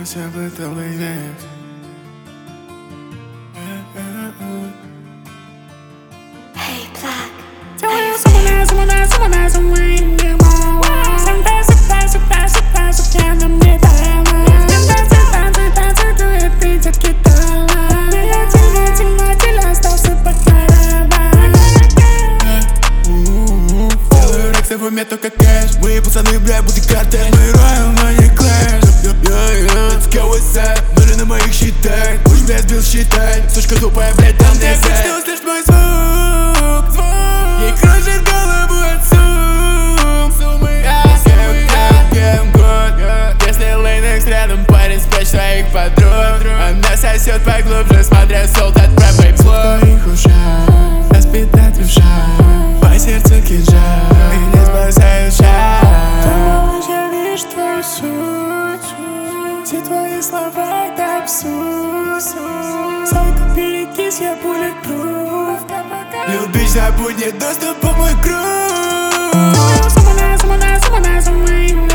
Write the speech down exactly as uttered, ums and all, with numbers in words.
Сквозь облыталый век. Hey, Black. Целую сумана, сумана, сумана, сумана. Всегда, всегда, всегда, всегда, всегда на мне тайна. Танцы, танцы, танцы, дует ты, детки, тайна. Теле, теле, теле, остался под караван. Делаю рексы в уме, только кэш. Мои пацаны, бля, будто картель. Мы роем, но не клэш. Let's go, what's up? Нули на моих счетах. Пусть меня сбил считать. Сучка тупая, блядь, там не зэк. Ты услышь мой звук, звук. Ей кружит голову от сум. Сумы, кем год. Если Лейнекс рядом, парень, спрячь своих подруг. Она сосет поглубже, смотря солт, отправь в зло. В твоих ушах распитать в ушах. По сердцу кинжал, и не спасает шаг. Ты малыш, я вижу твою суть. Все твои слова — это абсурд. Сойка, берегись, я bulletproof. Любишь, забудь, нет доступа в мой круг. Сумана, сумана, сумана, сумана.